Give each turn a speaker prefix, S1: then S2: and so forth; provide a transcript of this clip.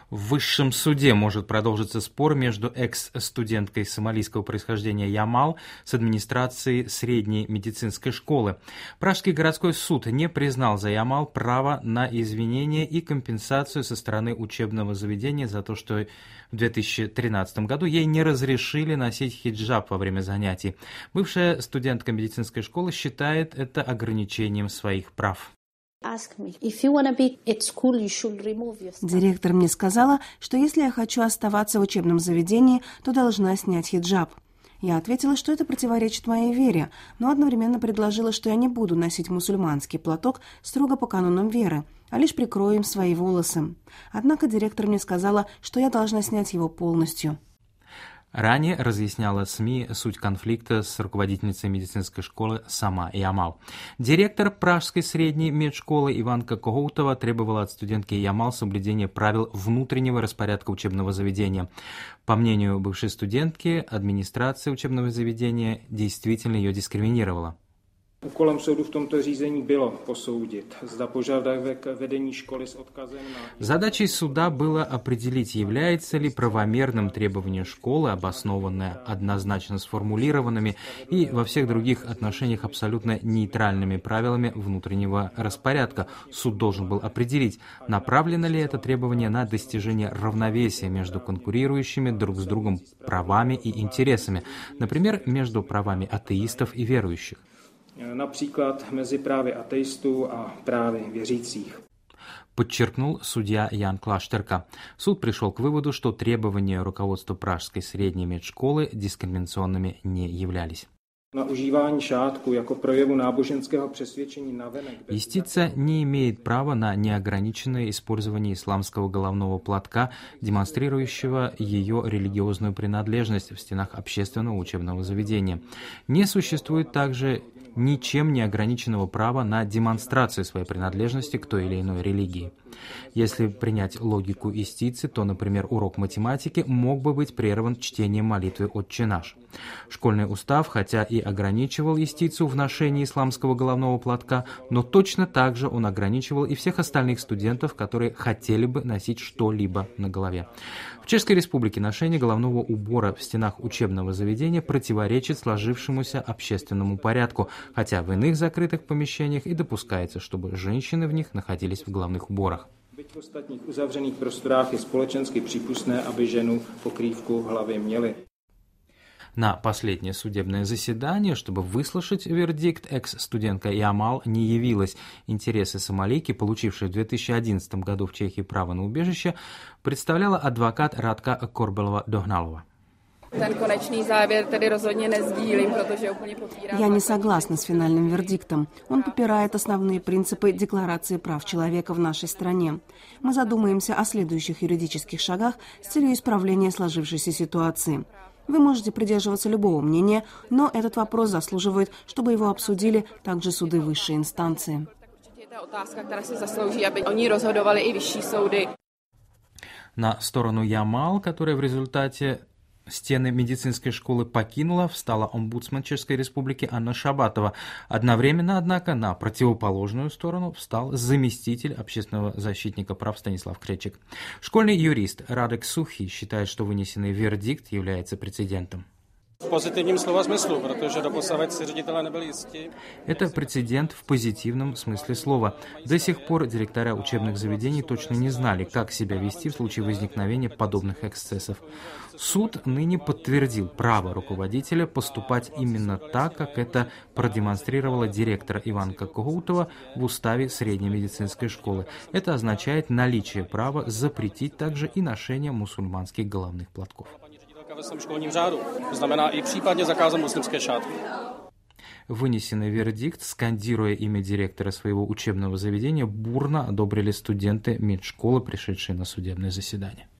S1: В высшем суде может продолжиться спор между экс-студенткой сомалийского происхождения Ямал с администрацией средней медицинской школы. Пражский городской суд не признал за Ямал право на извинения и компенсацию со стороны учебного заведения за то, что в 2013 году ей не разрешили носить хиджаб во время занятий. Бывшая студентка медицинской школы считает это ограничением своих прав.
S2: Директор мне сказала, что если я хочу оставаться в учебном заведении, то должна снять хиджаб. Я ответила, что это противоречит моей вере, но одновременно предложила, что я не буду носить мусульманский платок строго по канонам веры, а лишь прикрою им свои волосы. Однако директор мне сказала, что я должна снять его полностью.
S1: Ранее разъясняла СМИ суть конфликта с руководительницей медицинской школы сама Ямал. Директор Пражской средней медшколы Иванка Когоутова требовала от студентки Ямал соблюдения правил внутреннего распорядка учебного заведения. По мнению бывшей студентки, администрация учебного заведения действительно ее дискриминировала.
S3: Úkolem soudu v tomto řízení bylo posoudit, zda požadavek vedení školy s odkazem na...
S1: Задачей суда было определить, является ли правомерным требование школы, основанное однозначно сформулированными и во всех других отношениях абсолютно нейтральными правилами внутреннего распорядка. Суд должен был определить, направлено ли это требование на достижение равновесия между конкурирующими друг с другом правами и интересами, например, между правами атеистов и верующих.
S3: Například mezi právy ateistů a právy věřících.
S1: Подчеркнул судья Ян Клаштерка. Суд пришел к выводу, что требования руководства Пражской средней медшколы дискриминационными не являлись. Юстиция не имеет права на неограниченное использование исламского головного платка, демонстрирующего ее религиозную принадлежность в стенах общественного учебного заведения. Не существует также ничем не ограниченного права на демонстрацию своей принадлежности к той или иной религии. Если принять логику истицы, то, например, урок математики мог бы быть прерван чтением молитвы «Отче наш». Школьный устав, хотя и ограничивал истицу в ношении исламского головного платка, но точно так же он ограничивал и всех остальных студентов, которые хотели бы носить что-либо на голове. В Чешской Республике ношение головного убора в стенах учебного заведения противоречит сложившемуся общественному порядку, хотя в иных закрытых помещениях и допускается, чтобы женщины в них находились в головных уборах.
S3: Byť v ostatních uzavřených prostorách je společensky přípustné, aby ženu pokrývku hlavy měly.
S1: На последнее судебное заседание, чтобы выслушать вердикт, экс-студентка Ямал не явилась. Интересы сомалийки, получившей в 2011 году в Чехии право на убежище, представляла адвокат Радка Корбелова-Догналова.
S2: Я не согласна с финальным вердиктом. Он попирает основные принципы Декларации прав человека в нашей стране. Мы задумаемся о следующих юридических шагах с целью исправления сложившейся ситуации. Вы можете придерживаться любого мнения, но этот вопрос заслуживает, чтобы его обсудили также суды высшей инстанции.
S1: На сторону Ямал, которая в результате стены медицинской школы покинула, встала омбудсмен Чешской Республики Анна Шабатова. Одновременно, однако, на противоположную сторону встал заместитель общественного защитника прав Станислав Кречек. Школьный юрист Радек Сухий считает, что вынесенный вердикт является прецедентом.
S4: В позитивном слова смыслу, потому что допославать ředitelé nebyli jistí.
S1: Это прецедент в позитивном смысле слова. До сих пор директора учебных заведений точно не знали, как себя вести в случае возникновения подобных эксцессов. Суд ныне подтвердил право руководителя поступать именно так, как это продемонстрировала директор Иванка Когоутова в уставе средней медицинской школы. Это означает наличие права запретить также и ношение мусульманских головных платков.
S4: Ve svém školním řádu. To znamená i případně zakázat muslimské šátky.
S1: Вынесенный вердикт, скандируя имя директора своего учебного заведения, бурно одобрили студенты медшколы, пришедшие на судебное заседание.